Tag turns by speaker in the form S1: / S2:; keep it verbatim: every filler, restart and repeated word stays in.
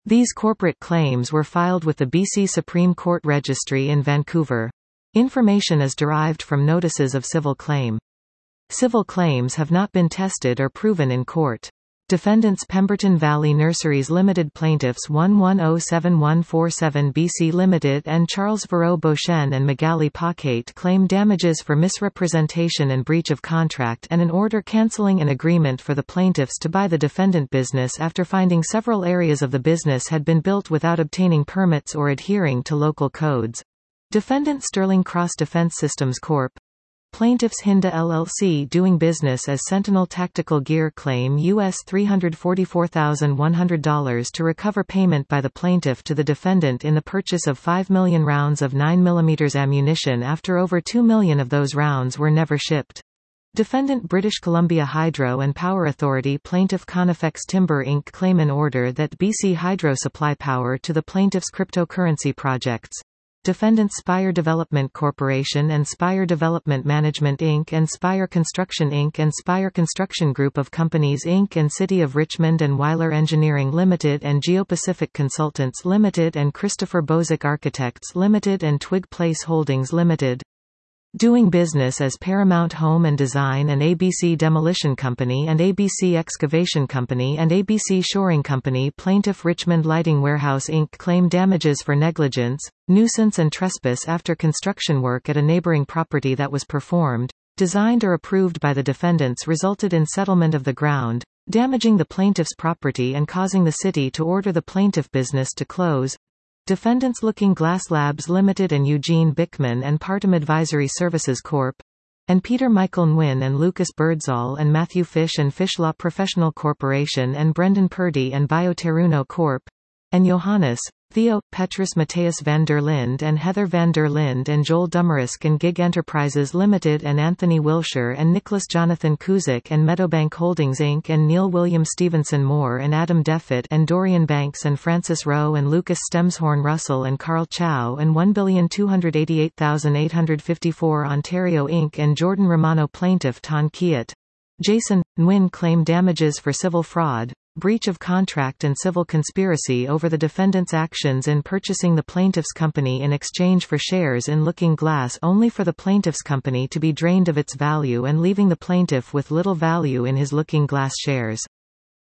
S1: These corporate claims were filed with the B C Supreme Court Registry in Vancouver. Information is derived from notices of civil claim. Civil claims have not been tested or proven in court. Defendants Pemberton Valley Nurseries Limited, plaintiffs one one zero seven one four seven B C Limited and Charles Verreau Beauchesne and Magali Paquette claim damages for misrepresentation and breach of contract and an order cancelling an agreement for the plaintiffs to buy the defendant business after finding several areas of the business had been built without obtaining permits or adhering to local codes. Defendant Sterling Cross Defense Systems Corporation. Plaintiffs Hinda L L C doing business as Sentinel Tactical Gear claim U S three hundred forty-four thousand one hundred dollars to recover payment by the plaintiff to the defendant in the purchase of five million rounds of nine millimeter ammunition after over two million of those rounds were never shipped. Defendant British Columbia Hydro and Power Authority. Plaintiff Conifex Timber Incorporated claim an order that B C Hydro supply power to the plaintiff's cryptocurrency projects. Defendants Spire Development Corporation and Spire Development Management Incorporated and Spire Construction Incorporated and Spire Construction Group of Companies Incorporated and City of Richmond and Weiler Engineering Limited and Geopacific Consultants Limited and Christopher Bozick Architects Limited and Twig Place Holdings Limited. Doing business as Paramount Home and Design and A B C Demolition Company and A B C Excavation Company and A B C Shoring Company. Plaintiff Richmond Lighting Warehouse Incorporated claim damages for negligence, nuisance and trespass after construction work at a neighboring property that was performed, designed or approved by the defendants resulted in settlement of the ground, damaging the plaintiff's property and causing the city to order the plaintiff business to close. Defendants Looking Glass Labs Limited and Eugene Bickman and Partum Advisory Services Corporation, and Peter Michael Nguyen and Lucas Birdsall and Matthew Fish and Fishlaw Professional Corporation and Brendan Purdy and Bioterruno Corp, and Johannes, Theo, Petrus Mateus van der Linde and Heather van der Linde and Joel Dumerisk and Gig Enterprises Limited and Anthony Wilshire and Nicholas Jonathan Kuzik and Meadowbank Holdings Incorporated and Neil William Stevenson Moore and Adam Deffitt and Dorian Banks and Francis Rowe and Lucas Stemshorn Russell and Carl Chow and one billion two hundred eighty-eight thousand eight hundred fifty-four Ontario Incorporated and Jordan Romano. Plaintiff Tan Kiat, Jason, Nguyen claim damages for civil fraud, breach of contract and civil conspiracy over the defendant's actions in purchasing the plaintiff's company in exchange for shares in Looking Glass only for the plaintiff's company to be drained of its value and leaving the plaintiff with little value in his Looking Glass shares.